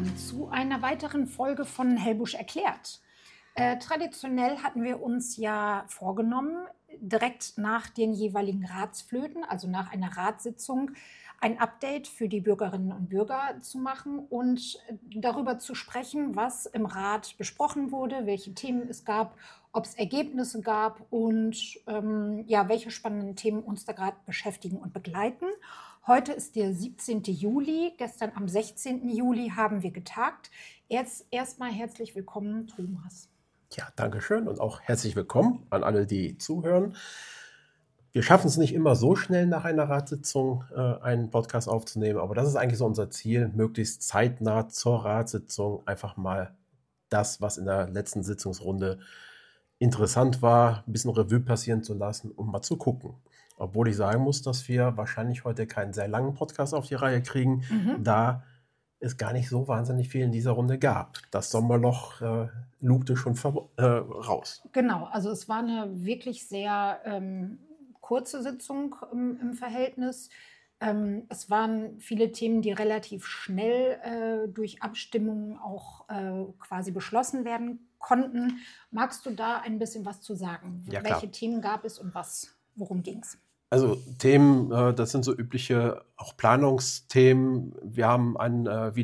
zu einer weiteren Folge von Helbusch erklärt. Traditionell hatten wir uns ja vorgenommen, direkt nach den jeweiligen Ratsflöten, also nach einer Ratssitzung, ein Update für die Bürgerinnen und Bürger zu machen und darüber zu sprechen, was im Rat besprochen wurde, welche Themen es gab, ob es Ergebnisse gab und welche spannenden Themen uns da gerade beschäftigen und begleiten. Heute ist der 17. Juli, gestern am 16. Juli haben wir getagt. Jetzt erstmal herzlich willkommen, Thomas. Ja, danke schön und auch herzlich willkommen an alle, die zuhören. Wir schaffen es nicht immer so schnell nach einer Ratssitzung einen Podcast aufzunehmen, aber das ist eigentlich so unser Ziel, möglichst zeitnah zur Ratssitzung einfach mal das, was in der letzten Sitzungsrunde interessant war, ein bisschen Revue passieren zu lassen, um mal zu gucken. Obwohl ich sagen muss, dass wir wahrscheinlich heute keinen sehr langen Podcast auf die Reihe kriegen, da es gar nicht so wahnsinnig viel in dieser Runde gab. Das Sommerloch lugte schon raus. Genau, also es war eine wirklich sehr kurze Sitzung im Verhältnis. Es waren viele Themen, die relativ schnell durch Abstimmungen auch quasi beschlossen werden konnten. Magst du da ein bisschen was zu sagen? Ja, klar. Welche Themen gab es und worum ging es? Also Themen, das sind so übliche auch Planungsthemen. Wir haben ein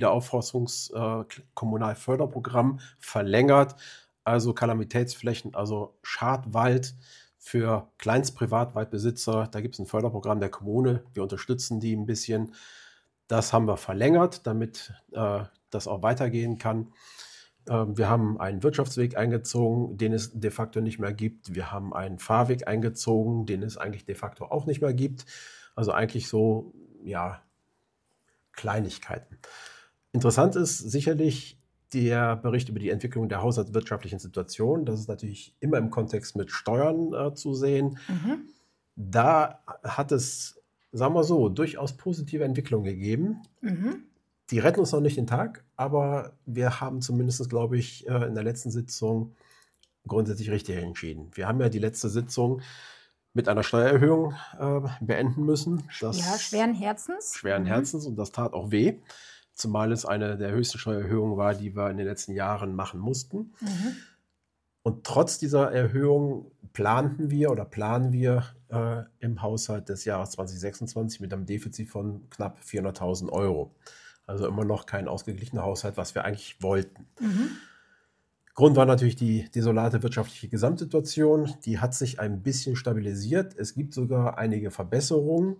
Wiederaufforstungs-Kommunalförderprogramm verlängert, also Kalamitätsflächen, also Schadwald für Kleinstprivatwaldbesitzer. Da gibt es ein Förderprogramm der Kommune, wir unterstützen die ein bisschen. Das haben wir verlängert, damit das auch weitergehen kann. Wir haben einen Wirtschaftsweg eingezogen, den es de facto nicht mehr gibt. Wir haben einen Fahrweg eingezogen, den es eigentlich de facto auch nicht mehr gibt. Also eigentlich so, ja, Kleinigkeiten. Interessant ist sicherlich der Bericht über die Entwicklung der haushaltswirtschaftlichen Situation. Das ist natürlich immer im Kontext mit Steuern zu sehen. Da hat es, sagen wir so, durchaus positive Entwicklungen gegeben. Die retten uns noch nicht den Tag, aber wir haben zumindest, glaube ich, in der letzten Sitzung grundsätzlich richtig entschieden. Wir haben ja die letzte Sitzung mit einer Steuererhöhung beenden müssen. Schweren Herzens. Schweren Herzens, und das tat auch weh, zumal es eine der höchsten Steuererhöhungen war, die wir in den letzten Jahren machen mussten. Und trotz dieser Erhöhung planen wir im Haushalt des Jahres 2026 mit einem Defizit von knapp 400.000 Euro. Also immer noch kein ausgeglichener Haushalt, was wir eigentlich wollten. Grund war natürlich die desolate wirtschaftliche Gesamtsituation. Die hat sich ein bisschen stabilisiert. Es gibt sogar einige Verbesserungen.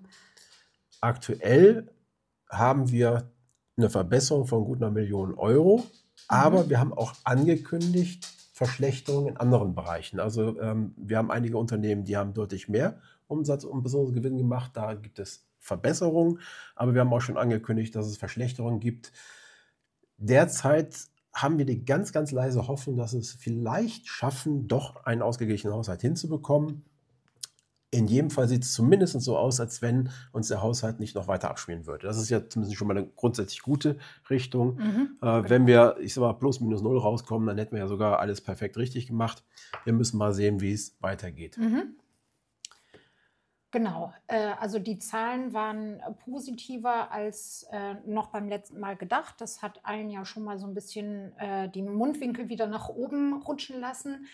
Aktuell haben wir eine Verbesserung von gut 1 Million Euro. Aber wir haben auch angekündigt Verschlechterungen in anderen Bereichen. Also wir haben einige Unternehmen, die haben deutlich mehr Umsatz und besonders Gewinn gemacht. Da gibt es Verbesserungen, aber wir haben auch schon angekündigt, dass es Verschlechterungen gibt. Derzeit haben wir die ganz, ganz leise Hoffnung, dass es vielleicht schaffen, doch einen ausgeglichenen Haushalt hinzubekommen. In jedem Fall sieht es zumindest so aus, als wenn uns der Haushalt nicht noch weiter abspielen würde. Das ist ja zumindest schon mal eine grundsätzlich gute Richtung. Wenn wir, ich sag mal, plus minus null rauskommen, dann hätten wir ja sogar alles perfekt richtig gemacht. Wir müssen mal sehen, wie es weitergeht. Genau, also die Zahlen waren positiver als noch beim letzten Mal gedacht. Das hat allen ja schon mal so ein bisschen die Mundwinkel wieder nach oben rutschen lassen.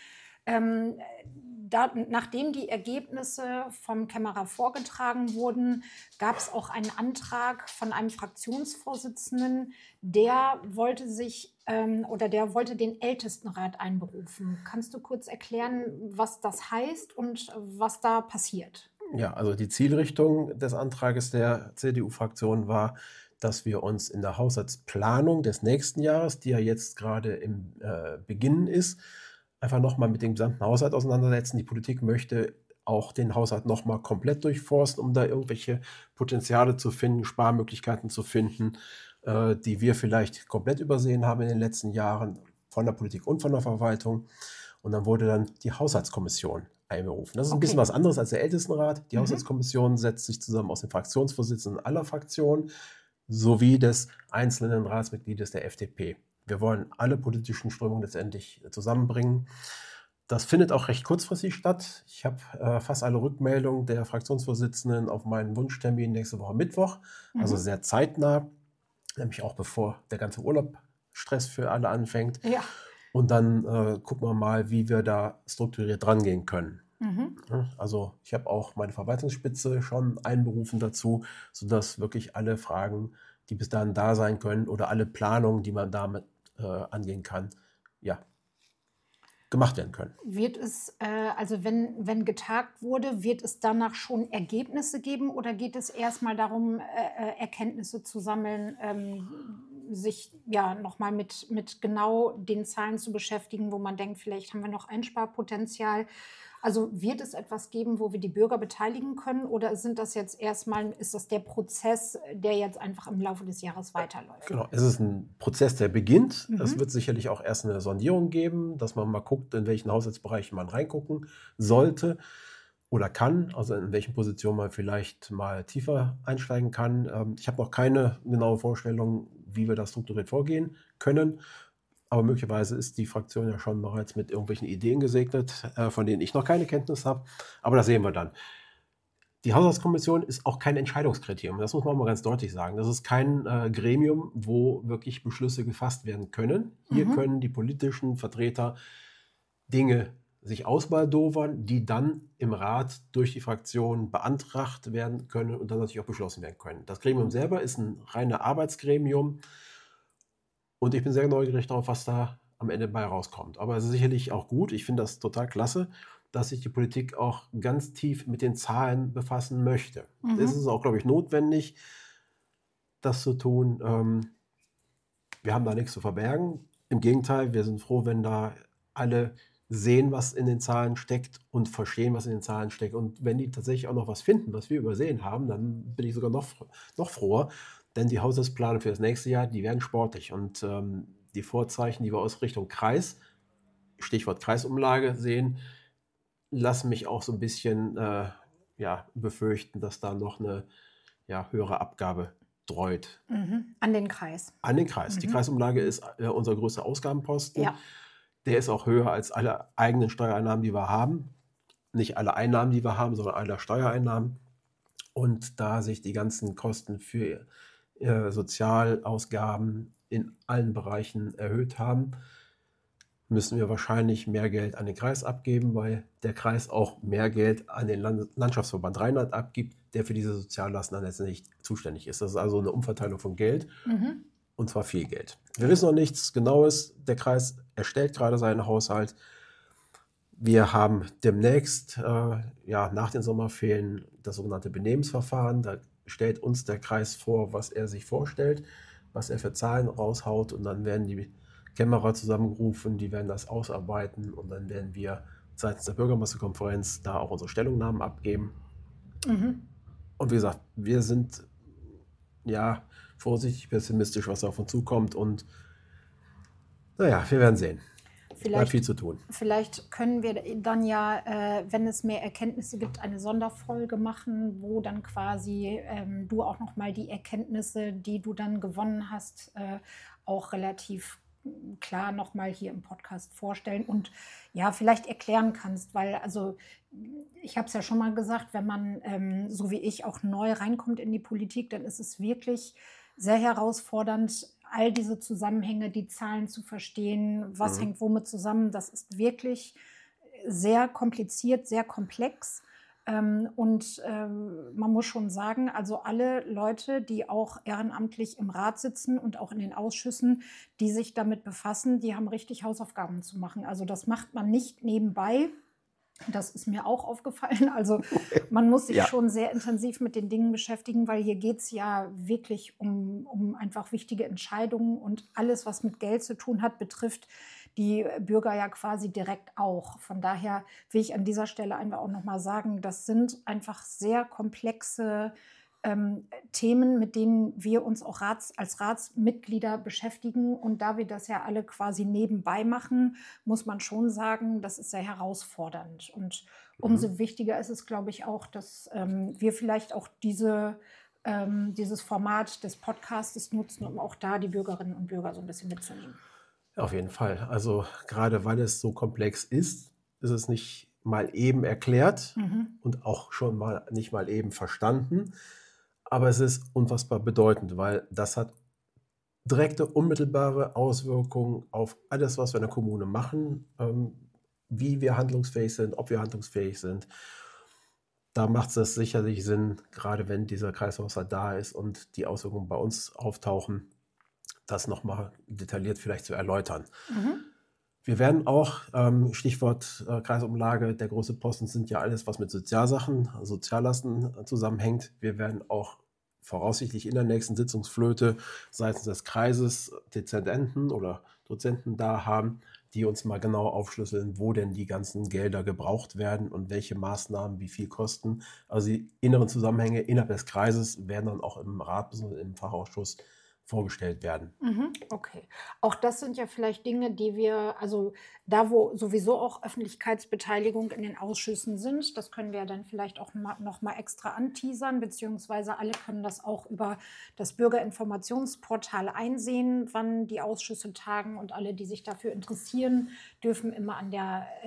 Nachdem die Ergebnisse vom Kämmerer vorgetragen wurden, gab es auch einen Antrag von einem Fraktionsvorsitzenden, der wollte den Ältestenrat einberufen. Kannst du kurz erklären, was das heißt und was da passiert? Ja, also die Zielrichtung des Antrages der CDU-Fraktion war, dass wir uns in der Haushaltsplanung des nächsten Jahres, die ja jetzt gerade im Beginn ist, einfach nochmal mit dem gesamten Haushalt auseinandersetzen. Die Politik möchte auch den Haushalt nochmal komplett durchforsten, um da irgendwelche Potenziale zu finden, Sparmöglichkeiten zu finden, die wir vielleicht komplett übersehen haben in den letzten Jahren von der Politik und von der Verwaltung. Und dann wurde dann die Haushaltskommission einberufen. Das ist ein bisschen was anderes als der Ältestenrat. Die Haushaltskommission setzt sich zusammen aus den Fraktionsvorsitzenden aller Fraktionen sowie des einzelnen Ratsmitgliedes der FDP. Wir wollen alle politischen Strömungen letztendlich zusammenbringen. Das findet auch recht kurzfristig statt. Ich habe fast alle Rückmeldungen der Fraktionsvorsitzenden auf meinen Wunschtermin nächste Woche Mittwoch, also sehr zeitnah, nämlich auch bevor der ganze Urlaub Stress für alle anfängt. Ja. Und dann gucken wir mal, wie wir da strukturiert rangehen können. Mhm. Also ich habe auch meine Verwaltungsspitze schon einberufen dazu, sodass wirklich alle Fragen, die bis dahin da sein können oder alle Planungen, die man damit angehen kann, ja, gemacht werden können. Wird es, also wenn getagt wurde, wird es danach schon Ergebnisse geben oder geht es erstmal darum, Erkenntnisse zu sammeln, sich ja nochmal mit genau den Zahlen zu beschäftigen, wo man denkt, vielleicht haben wir noch Einsparpotenzial? Also wird es etwas geben, wo wir die Bürger beteiligen können oder ist das der Prozess, der jetzt einfach im Laufe des Jahres weiterläuft? Genau, es ist ein Prozess, der beginnt. Es wird sicherlich auch erst eine Sondierung geben, dass man mal guckt, in welchen Haushaltsbereichen man reingucken sollte oder kann, also in welchen Positionen man vielleicht mal tiefer einsteigen kann. Ich habe noch keine genaue Vorstellung, wie wir da strukturiert vorgehen können. Aber möglicherweise ist die Fraktion ja schon bereits mit irgendwelchen Ideen gesegnet, von denen ich noch keine Kenntnis habe. Aber das sehen wir dann. Die Haushaltskommission ist auch kein Entscheidungskriterium. Das muss man mal ganz deutlich sagen. Das ist kein Gremium, wo wirklich Beschlüsse gefasst werden können. Hier können die politischen Vertreter Dinge sich ausbaldowern, die dann im Rat durch die Fraktion beantragt werden können und dann natürlich auch beschlossen werden können. Das Gremium selber ist ein reines Arbeitsgremium. Und ich bin sehr neugierig darauf, was da am Ende bei rauskommt. Aber es ist sicherlich auch gut. Ich finde das total klasse, dass sich die Politik auch ganz tief mit den Zahlen befassen möchte. Das ist auch, glaube ich, notwendig, das zu tun. Wir haben da nichts zu verbergen. Im Gegenteil, wir sind froh, wenn da alle sehen, was in den Zahlen steckt und verstehen, was in den Zahlen steckt. Und wenn die tatsächlich auch noch was finden, was wir übersehen haben, dann bin ich sogar noch froher. Denn die Haushaltspläne für das nächste Jahr, die werden sportlich. Und die Vorzeichen, die wir aus Richtung Kreis, Stichwort Kreisumlage, sehen, lassen mich auch so ein bisschen befürchten, dass da noch eine höhere Abgabe dreut. An den Kreis. An den Kreis. Die Kreisumlage ist unser größter Ausgabenposten. Ja. Der ist auch höher als alle eigenen Steuereinnahmen, die wir haben. Nicht alle Einnahmen, die wir haben, sondern alle Steuereinnahmen. Und da sich die ganzen Kosten für Sozialausgaben in allen Bereichen erhöht haben, müssen wir wahrscheinlich mehr Geld an den Kreis abgeben, weil der Kreis auch mehr Geld an den Landschaftsverband Rheinland abgibt, der für diese Soziallasten dann letztendlich zuständig ist. Das ist also eine Umverteilung von Geld, und zwar viel Geld. Wir wissen noch nichts Genaues. Der Kreis erstellt gerade seinen Haushalt. Wir haben demnächst, nach den Sommerferien, das sogenannte Benehmensverfahren. Da stellt uns der Kreis vor, was er sich vorstellt, was er für Zahlen raushaut, und dann werden die Kämmerer zusammengerufen, die werden das ausarbeiten und dann werden wir seitens der Bürgermeisterkonferenz da auch unsere Stellungnahmen abgeben. Und wie gesagt, wir sind vorsichtig pessimistisch, was auf uns zukommt, und wir werden sehen. Bleibt viel zu tun. Vielleicht können wir dann wenn es mehr Erkenntnisse gibt, eine Sonderfolge machen, wo dann quasi du auch nochmal die Erkenntnisse, die du dann gewonnen hast, auch relativ klar nochmal hier im Podcast vorstellen und vielleicht erklären kannst, weil also ich habe es ja schon mal gesagt, wenn man so wie ich auch neu reinkommt in die Politik, dann ist es wirklich sehr herausfordernd, all diese Zusammenhänge, die Zahlen zu verstehen, was hängt womit zusammen. Das ist wirklich sehr kompliziert, sehr komplex. Und man muss schon sagen, also alle Leute, die auch ehrenamtlich im Rat sitzen und auch in den Ausschüssen, die sich damit befassen, die haben richtig Hausaufgaben zu machen. Also das macht man nicht nebenbei. Das ist mir auch aufgefallen. Also man muss sich schon sehr intensiv mit den Dingen beschäftigen, weil hier geht es ja wirklich um einfach wichtige Entscheidungen, und alles, was mit Geld zu tun hat, betrifft die Bürger ja quasi direkt auch. Von daher will ich an dieser Stelle einfach auch nochmal sagen, das sind einfach sehr komplexe Themen, mit denen wir uns auch als Ratsmitglieder beschäftigen. Und da wir das ja alle quasi nebenbei machen, muss man schon sagen, das ist sehr herausfordernd. Und umso wichtiger ist es, glaube ich, auch, dass wir vielleicht auch dieses Format des Podcasts nutzen, um auch da die Bürgerinnen und Bürger so ein bisschen mitzunehmen. Auf jeden Fall. Also gerade weil es so komplex ist es nicht mal eben erklärt und auch schon mal nicht mal eben verstanden. Aber es ist unfassbar bedeutend, weil das hat direkte, unmittelbare Auswirkungen auf alles, was wir in der Kommune machen, wie wir handlungsfähig sind, ob wir handlungsfähig sind. Da macht es sicherlich Sinn, gerade wenn dieser Kreishaushalt da ist und die Auswirkungen bei uns auftauchen, das nochmal detailliert vielleicht zu erläutern. Wir werden auch, Stichwort Kreisumlage, der große Posten sind ja alles, was mit Sozialsachen, Soziallasten zusammenhängt. Wir werden auch voraussichtlich in der nächsten Sitzungsflöte seitens des Kreises Dezernenten oder Dozenten da haben, die uns mal genau aufschlüsseln, wo denn die ganzen Gelder gebraucht werden und welche Maßnahmen wie viel kosten. Also die inneren Zusammenhänge innerhalb des Kreises werden dann auch im Rat bzw. im Fachausschuss vorgestellt werden. Okay. Auch das sind ja vielleicht Dinge, die wir, also da, wo sowieso auch Öffentlichkeitsbeteiligung in den Ausschüssen sind, das können wir dann vielleicht auch noch mal extra anteasern, beziehungsweise alle können das auch über das Bürgerinformationsportal einsehen, wann die Ausschüsse tagen, und alle, die sich dafür interessieren, dürfen immer an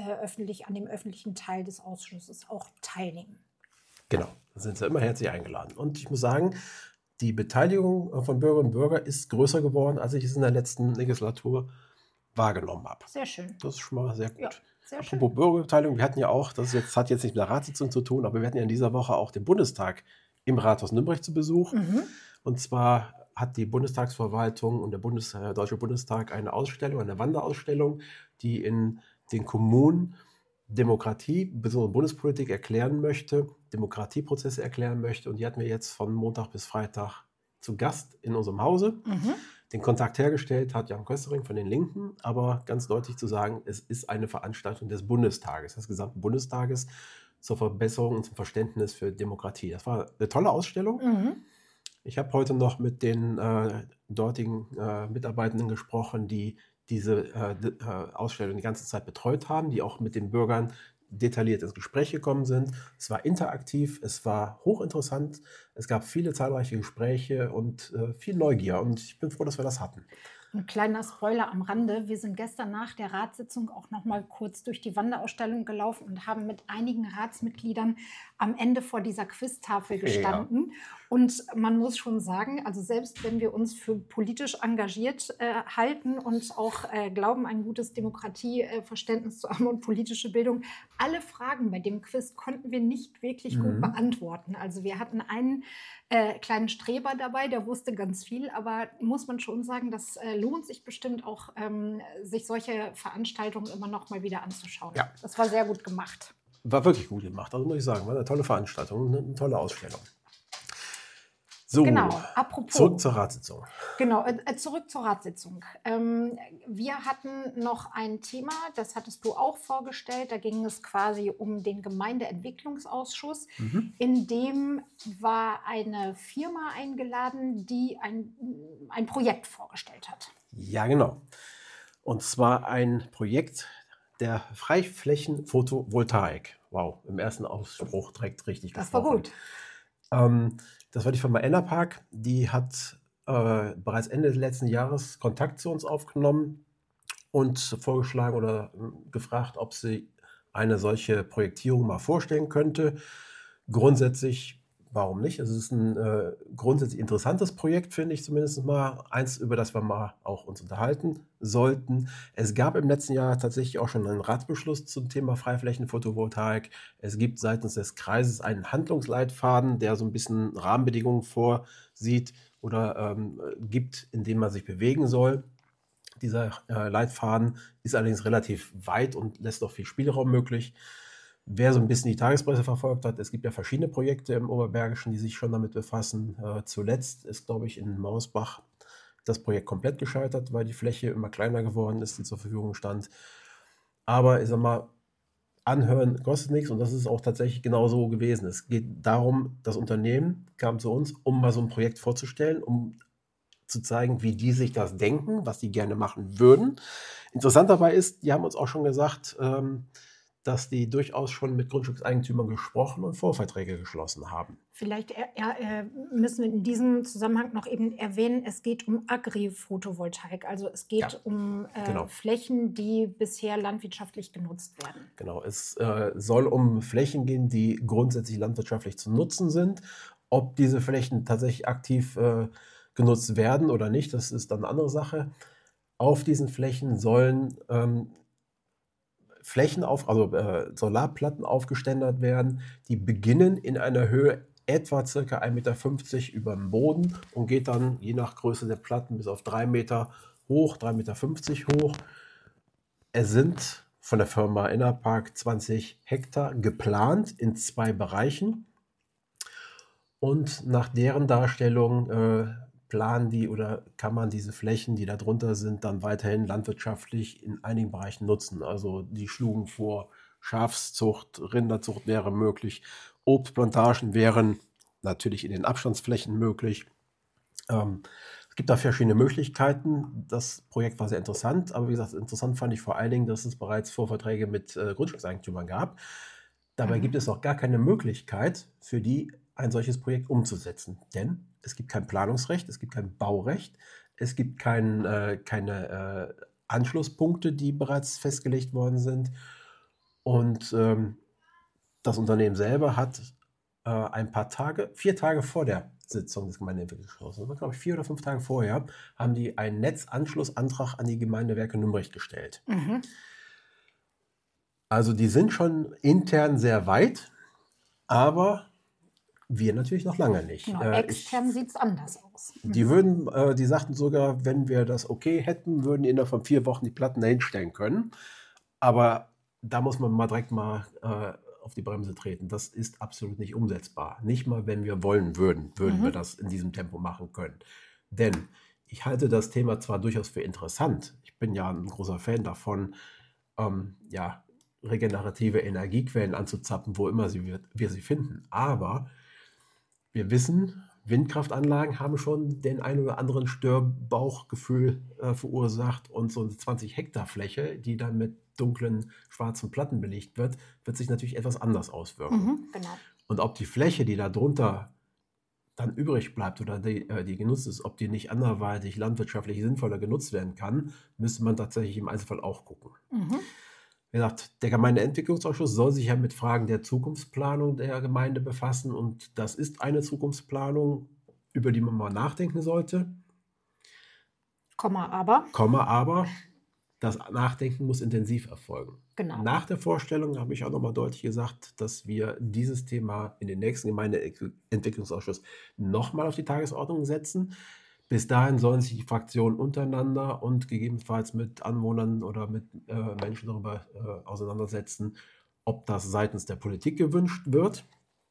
dem öffentlichen Teil des Ausschusses auch teilnehmen. Genau, da sind Sie immer herzlich eingeladen. Und ich muss sagen, die Beteiligung von Bürgerinnen und Bürgern ist größer geworden, als ich es in der letzten Legislatur wahrgenommen habe. Sehr schön. Das ist schon mal sehr gut. Ja, sehr schön. Apropos Bürgerbeteiligung, wir hatten ja auch, hat jetzt nicht mit der Ratssitzung zu tun, aber wir hatten ja in dieser Woche auch den Bundestag im Rathaus Nürnberg zu Besuch. Und zwar hat die Bundestagsverwaltung und der Deutsche Bundestag eine Ausstellung, eine Wanderausstellung, die in den Kommunen Demokratie, besonders Bundespolitik erklären möchte, Demokratieprozesse erklären möchte. Und die hatten wir jetzt von Montag bis Freitag zu Gast in unserem Hause. Den Kontakt hergestellt hat Jan Köstering von den Linken, aber ganz deutlich zu sagen, es ist eine Veranstaltung des Bundestages, des gesamten Bundestages, zur Verbesserung und zum Verständnis für Demokratie. Das war eine tolle Ausstellung. Ich habe heute noch mit den dortigen Mitarbeitenden gesprochen, die diese Ausstellung die ganze Zeit betreut haben, die auch mit den Bürgern detailliert ins Gespräch gekommen sind. Es war interaktiv, es war hochinteressant, es gab viele zahlreiche Gespräche und viel Neugier, und ich bin froh, dass wir das hatten. Ein kleiner Spoiler am Rande: Wir sind gestern nach der Ratssitzung auch noch mal kurz durch die Wanderausstellung gelaufen und haben mit einigen Ratsmitgliedern am Ende vor dieser Quiztafel gestanden. Und man muss schon sagen, also selbst wenn wir uns für politisch engagiert halten und auch glauben, ein gutes Demokratieverständnis zu haben und politische Bildung, alle Fragen bei dem Quiz konnten wir nicht wirklich gut beantworten. Also wir hatten einen kleinen Streber dabei, der wusste ganz viel, aber muss man schon sagen, das lohnt sich bestimmt auch, sich solche Veranstaltungen immer noch mal wieder anzuschauen. Ja. Das war sehr gut gemacht. War wirklich gut gemacht, also muss ich sagen, war eine tolle Veranstaltung, eine tolle Ausstellung. So, Genau, apropos. Zurück zur Ratssitzung. Genau, zurück zur Ratssitzung. Wir hatten noch ein Thema, das hattest du auch vorgestellt. Da ging es quasi um den Gemeindeentwicklungsausschuss. In dem war eine Firma eingeladen, die ein Projekt vorgestellt hat. Ja, genau. Und zwar ein Projekt der Freiflächen-Photovoltaik. Wow, im ersten Ausspruch direkt richtig gesprochen. Das war gut. Das war die Firma Enerpark. Die hat bereits Ende des letzten Jahres Kontakt zu uns aufgenommen und vorgeschlagen oder gefragt, ob sie eine solche Projektierung mal vorstellen könnte. Grundsätzlich, warum nicht? Es ist ein grundsätzlich interessantes Projekt, finde ich zumindest mal. Eins, über das wir mal auch uns unterhalten sollten. Es gab im letzten Jahr tatsächlich auch schon einen Ratsbeschluss zum Thema Freiflächen-Photovoltaik. Es gibt seitens des Kreises einen Handlungsleitfaden, der so ein bisschen Rahmenbedingungen vorsieht oder gibt, in dem man sich bewegen soll. Dieser Leitfaden ist allerdings relativ weit und lässt auch viel Spielraum möglich. Wer so ein bisschen die Tagespresse verfolgt hat, es gibt ja verschiedene Projekte im Oberbergischen, die sich schon damit befassen. Zuletzt ist, glaube ich, in Mausbach das Projekt komplett gescheitert, weil die Fläche immer kleiner geworden ist, die zur Verfügung stand. Aber ich sag mal, anhören kostet nichts, und das ist auch tatsächlich genau so gewesen. Es geht darum, das Unternehmen kam zu uns, um mal so ein Projekt vorzustellen, um zu zeigen, wie die sich das denken, was die gerne machen würden. Interessant dabei ist, die haben uns auch schon gesagt, dass die durchaus schon mit Grundstückseigentümern gesprochen und Vorverträge geschlossen haben. Vielleicht müssen wir in diesem Zusammenhang noch eben erwähnen, es geht um Agri-Photovoltaik. Also es geht um genau. Flächen, die bisher landwirtschaftlich genutzt werden. Genau, es soll um Flächen gehen, die grundsätzlich landwirtschaftlich zu nutzen sind. Ob diese Flächen tatsächlich aktiv genutzt werden oder nicht, das ist dann eine andere Sache. Auf diesen Flächen sollen Solarplatten aufgeständert werden, die beginnen in einer Höhe etwa ca. 1,50 Meter über dem Boden und geht dann je nach Größe der Platten bis auf 3 Meter hoch, 3,50 Meter hoch. Es sind von der Firma Enerpark 20 Hektar geplant in 2 Bereichen. Und nach deren Darstellung planen die oder kann man diese Flächen, die da drunter sind, dann weiterhin landwirtschaftlich in einigen Bereichen nutzen. Also die schlugen vor, Schafszucht, Rinderzucht wäre möglich, Obstplantagen wären natürlich in den Abstandsflächen möglich. Es gibt da verschiedene Möglichkeiten. Das Projekt war sehr interessant, aber wie gesagt, interessant fand ich vor allen Dingen, dass es bereits Vorverträge mit Grundstückseigentümern gab. Dabei gibt es auch gar keine Möglichkeit für die, ein solches Projekt umzusetzen. Denn es gibt kein Planungsrecht, es gibt kein Baurecht, es gibt keine Anschlusspunkte, die bereits festgelegt worden sind. Und das Unternehmen selber hat ein paar Tage, 4 Tage vor der Sitzung des Gemeindeentwicklungsausschusses, glaube ich 4 oder 5 Tage vorher, haben die einen Netzanschlussantrag an die Gemeindewerke Nümbrecht gestellt. Also die sind schon intern sehr weit, aber wir natürlich noch lange nicht. Genau, extern sieht es anders aus. Die sagten sogar, wenn wir das okay hätten, würden die innerhalb von 4 Wochen die Platten dahinstellen können. Aber da muss man mal direkt auf die Bremse treten. Das ist absolut nicht umsetzbar. Nicht mal, wenn wir wollen würden wir das in diesem Tempo machen können. Denn ich halte das Thema zwar durchaus für interessant. Ich bin ja ein großer Fan davon, regenerative Energiequellen anzuzapfen, wo immer wir sie finden. Aber wir wissen, Windkraftanlagen haben schon den ein oder anderen Störbauchgefühl verursacht und so eine 20 Hektar Fläche, die dann mit dunklen, schwarzen Platten belegt wird sich natürlich etwas anders auswirken. Genau. Und ob die Fläche, die da drunter dann übrig bleibt oder die genutzt ist, ob die nicht anderweitig landwirtschaftlich sinnvoller genutzt werden kann, müsste man tatsächlich im Einzelfall auch gucken. Wie gesagt, der Gemeindeentwicklungsausschuss soll sich ja mit Fragen der Zukunftsplanung der Gemeinde befassen und das ist eine Zukunftsplanung, über die man mal nachdenken sollte. Aber das Nachdenken muss intensiv erfolgen. Genau. Nach der Vorstellung habe ich auch nochmal deutlich gesagt, dass wir dieses Thema in den nächsten Gemeindeentwicklungsausschuss nochmal auf die Tagesordnung setzen. Bis dahin sollen sich die Fraktionen untereinander und gegebenenfalls mit Anwohnern oder mit Menschen darüber auseinandersetzen, ob das seitens der Politik gewünscht wird.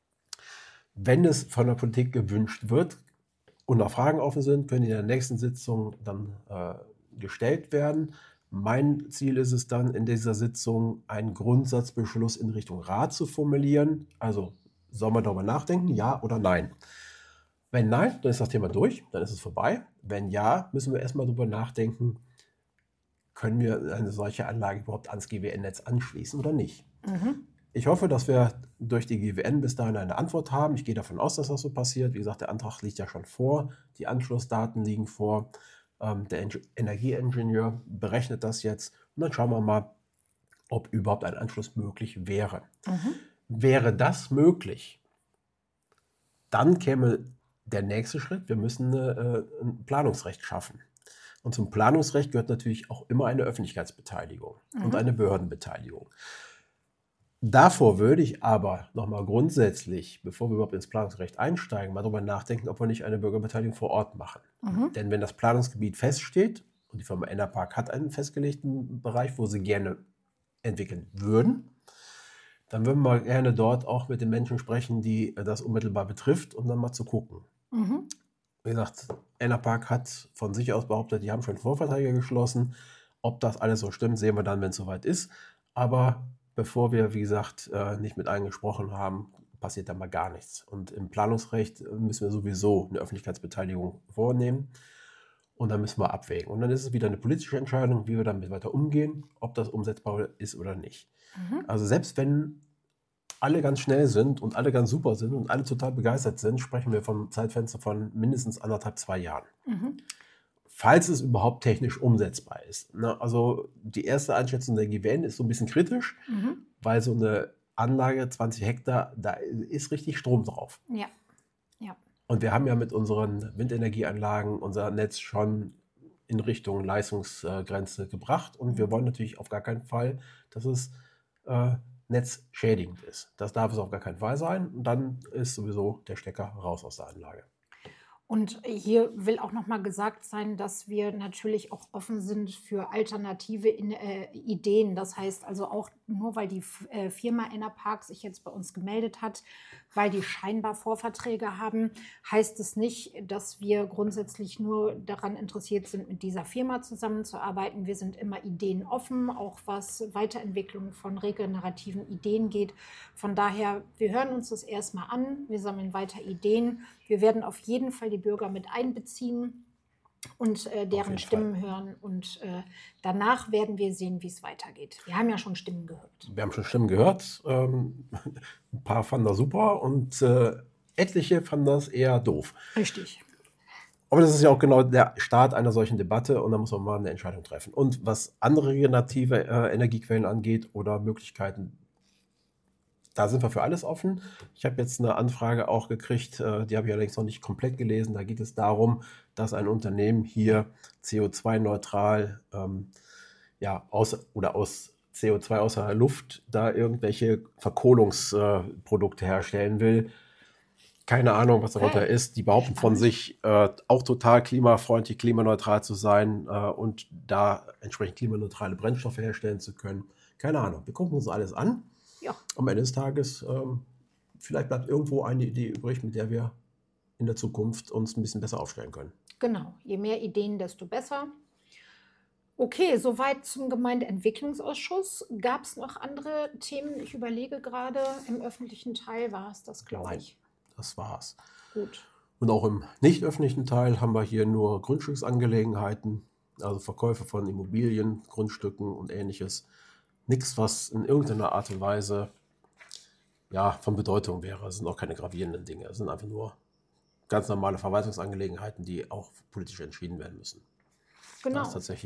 Wenn es von der Politik gewünscht wird und noch Fragen offen sind, können die in der nächsten Sitzung dann gestellt werden. Mein Ziel ist es dann, in dieser Sitzung einen Grundsatzbeschluss in Richtung Rat zu formulieren. Also soll man darüber nachdenken, ja oder nein? Wenn nein, dann ist das Thema durch, dann ist es vorbei. Wenn ja, müssen wir erstmal darüber nachdenken, können wir eine solche Anlage überhaupt ans GWN-Netz anschließen oder nicht. Ich hoffe, dass wir durch die GWN bis dahin eine Antwort haben. Ich gehe davon aus, dass das so passiert. Wie gesagt, der Antrag liegt ja schon vor, die Anschlussdaten liegen vor. Der Energieingenieur berechnet das jetzt und dann schauen wir mal, ob überhaupt ein Anschluss möglich wäre. Wäre das möglich, dann käme der nächste Schritt, wir müssen ein Planungsrecht schaffen. Und zum Planungsrecht gehört natürlich auch immer eine Öffentlichkeitsbeteiligung und eine Behördenbeteiligung. Davor würde ich aber nochmal grundsätzlich, bevor wir überhaupt ins Planungsrecht einsteigen, mal darüber nachdenken, ob wir nicht eine Bürgerbeteiligung vor Ort machen. Denn wenn das Planungsgebiet feststeht und die Firma Enerpark hat einen festgelegten Bereich, wo sie gerne entwickeln würden, dann würden wir gerne dort auch mit den Menschen sprechen, die das unmittelbar betrifft, um dann mal zu gucken. Wie gesagt, Enerpark hat von sich aus behauptet, die haben schon Vorverträge geschlossen. Ob das alles so stimmt, sehen wir dann, wenn es soweit ist. Aber bevor wir, wie gesagt, nicht mit allen gesprochen haben, passiert da mal gar nichts. Und im Planungsrecht müssen wir sowieso eine Öffentlichkeitsbeteiligung vornehmen. Und dann müssen wir abwägen. Und dann ist es wieder eine politische Entscheidung, wie wir damit weiter umgehen, ob das umsetzbar ist oder nicht. Also selbst wenn alle ganz schnell sind und alle ganz super sind und alle total begeistert sind, sprechen wir vom Zeitfenster von mindestens 1,5, 2 Jahren. Falls es überhaupt technisch umsetzbar ist. Also die erste Einschätzung der GWN ist so ein bisschen kritisch, weil so eine Anlage, 20 Hektar, da ist richtig Strom drauf. Ja. Und wir haben ja mit unseren Windenergieanlagen unser Netz schon in Richtung Leistungsgrenze gebracht. Und wir wollen natürlich auf gar keinen Fall, dass es netzschädigend ist. Das darf es auf gar keinen Fall sein. Und dann ist sowieso der Stecker raus aus der Anlage. Und hier will auch nochmal gesagt sein, dass wir natürlich auch offen sind für alternative Ideen. Das heißt also auch nur, weil die Firma Enerpark sich jetzt bei uns gemeldet hat, weil die scheinbar Vorverträge haben, heißt es nicht, dass wir grundsätzlich nur daran interessiert sind, mit dieser Firma zusammenzuarbeiten. Wir sind immer ideenoffen, auch was Weiterentwicklung von regenerativen Ideen geht. Von daher, wir hören uns das erstmal an, wir sammeln weiter Ideen. Wir werden auf jeden Fall die Bürger mit einbeziehen und deren Stimmen hören. Und danach werden wir sehen, wie es weitergeht. Wir haben ja schon Stimmen gehört. Wir haben schon Stimmen gehört. Ein paar fanden das super und etliche fanden das eher doof. Richtig. Aber das ist ja auch genau der Start einer solchen Debatte und da muss man mal eine Entscheidung treffen. Und was andere regenerative Energiequellen angeht oder Möglichkeiten, da sind wir für alles offen. Ich habe jetzt eine Anfrage auch gekriegt, die habe ich allerdings noch nicht komplett gelesen. Da geht es darum, dass ein Unternehmen hier CO2-neutral aus CO2 aus der Luft da irgendwelche Verkohlungsprodukte herstellen will. Keine Ahnung, was darunter ist. Die behaupten von sich auch total klimafreundlich, klimaneutral zu sein und da entsprechend klimaneutrale Brennstoffe herstellen zu können. Keine Ahnung. Wir gucken uns alles an. Ja. Am Ende des Tages, vielleicht bleibt irgendwo eine Idee übrig, mit der wir in der Zukunft uns ein bisschen besser aufstellen können. Genau, je mehr Ideen, desto besser. Okay, soweit zum Gemeindeentwicklungsausschuss. Gab es noch andere Themen? Ich überlege gerade, im öffentlichen Teil war es das, glaube ich. Nein, das war's. Gut. Und auch im nicht öffentlichen Teil haben wir hier nur Grundstücksangelegenheiten, also Verkäufe von Immobilien, Grundstücken und Ähnliches. Nichts, was in irgendeiner Art und Weise von Bedeutung wäre. Es sind auch keine gravierenden Dinge. Es sind einfach nur ganz normale Verwaltungsangelegenheiten, die auch politisch entschieden werden müssen. Genau.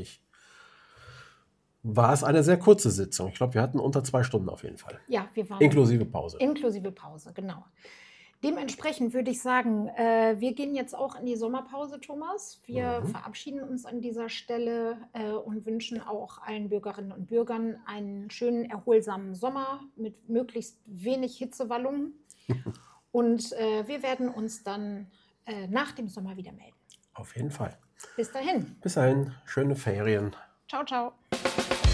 War es eine sehr kurze Sitzung. Ich glaube, wir hatten unter 2 Stunden auf jeden Fall. Ja, wir waren inklusive Pause. Inklusive Pause, genau. Dementsprechend würde ich sagen, wir gehen jetzt auch in die Sommerpause, Thomas. Wir verabschieden uns an dieser Stelle und wünschen auch allen Bürgerinnen und Bürgern einen schönen, erholsamen Sommer mit möglichst wenig Hitzewallungen. Und wir werden uns dann nach dem Sommer wieder melden. Auf jeden Fall. Bis dahin. Bis dahin, schöne Ferien. Ciao, ciao.